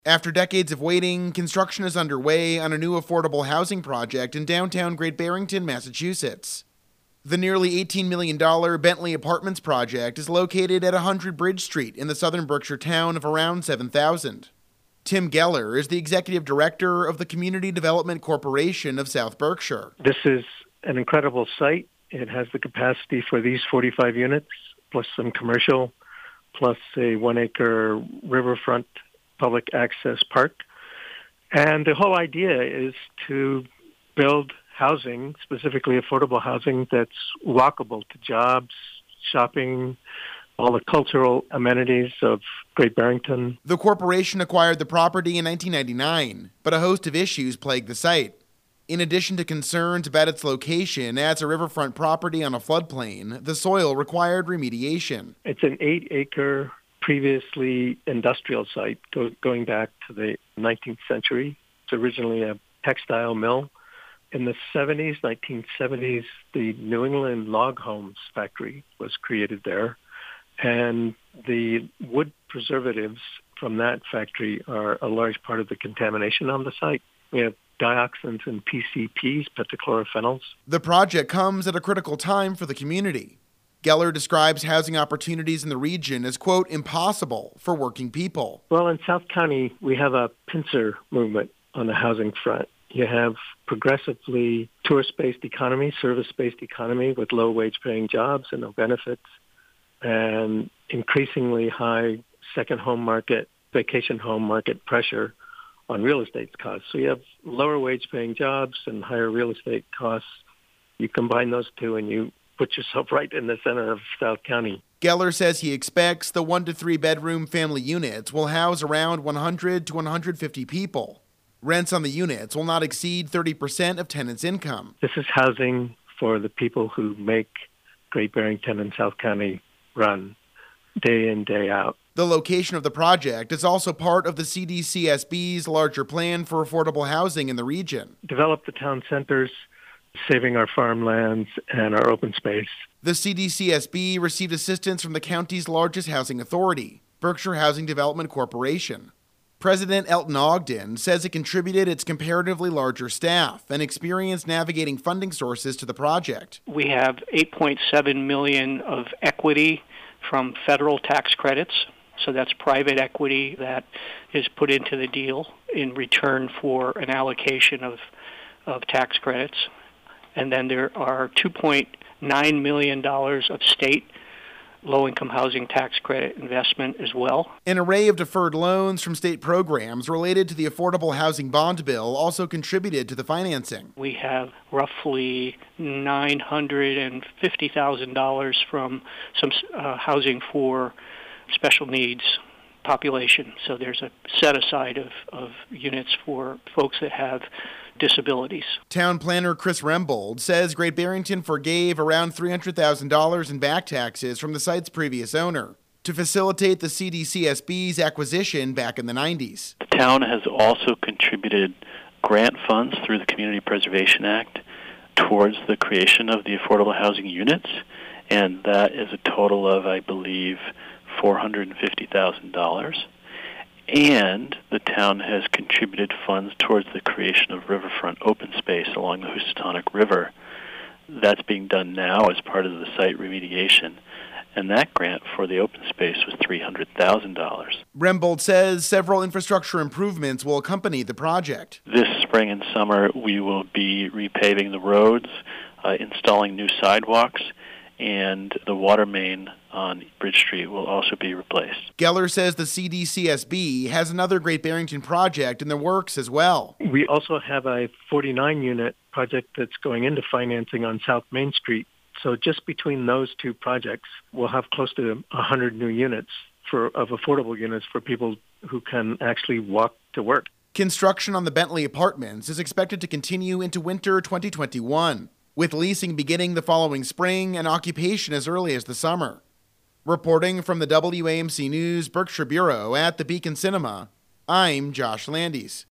After decades of waiting, construction is underway on a new affordable housing project in downtown Great Barrington, Massachusetts. The nearly $18 million Bentley Apartments project is located at 100 Bridge Street in the southern Berkshire town of around 7,000. Tim Geller is the executive director of the Community Development Corporation of South Berkshire. This is an incredible site. It has the capacity for these 45 units, plus some commercial, plus a 1-acre riverfront public access park. And the whole idea is to build housing, specifically affordable housing, that's walkable to jobs, shopping, all the cultural amenities of Great Barrington. The corporation acquired the property in 1999, but a host of issues plague the site. In addition to concerns about its location as a riverfront property on a floodplain, the soil required remediation. It's an 8-acre previously industrial site going back to the 19th century. It's originally a textile mill. In the 1970s, the New England Log Homes factory was created there. And the wood preservatives from that factory are a large part of the contamination on the site. We have dioxins and PCPs, pentachlorophenol. The project comes at a critical time for the community. Geller describes housing opportunities in the region as, quote, impossible for working people. Well, in South County, we have a pincer movement on the housing front. You have progressively tourist-based economy, service-based economy with low wage-paying jobs and no benefits, and increasingly high second home market, vacation home market pressure on real estate costs. So you have lower wage-paying jobs and higher real estate costs. You combine those two and you put yourself right in the center of South County. Geller says he expects the 1 to 3 bedroom family units will house around 100 to 150 people. Rents on the units will not exceed 30% of tenants' income. This is housing for the people who make Great Barrington and South County run day in, day out. The location of the project is also part of the CDCSB's larger plan for affordable housing in the region. Develop the town centers, saving our farmlands and our open space. The CDCSB received assistance from the county's largest housing authority, Berkshire Housing Development Corporation. President Elton Ogden says it contributed its comparatively larger staff and experience navigating funding sources to the project. We have $8.7 million of equity from federal tax credits. So that's private equity that is put into the deal in return for an allocation of tax credits. And then there are $2.9 million of state low-income housing tax credit investment as well. An array of deferred loans from state programs related to the Affordable Housing Bond Bill also contributed to the financing. We have roughly $950,000 from some housing for special needs population. So there's a set-aside of units for folks that have disabilities. Town planner Chris Rembold says Great Barrington forgave around $300,000 in back taxes from the site's previous owner to facilitate the CDCSB's acquisition back in the 90s. The town has also contributed grant funds through the Community Preservation Act towards the creation of the affordable housing units, and that is a total of, I believe, $450,000. And the town has contributed funds towards the creation of riverfront open space along the Housatonic River. That's being done now as part of the site remediation. And that grant for the open space was $300,000. Rembold says several infrastructure improvements will accompany the project. This spring and summer, we will be repaving the roads, installing new sidewalks, and the water main on Bridge Street will also be replaced. Geller says the CDCSB has another Great Barrington project in the works as well. We also have a 49-unit project that's going into financing on South Main Street. So just between those two projects, we'll have close to 100 new units of affordable units for people who can actually walk to work. Construction on the Bentley Apartments is expected to continue into winter 2021, with leasing beginning the following spring and occupation as early as the summer. Reporting from the WAMC News Berkshire Bureau at the Beacon Cinema, I'm Josh Landis.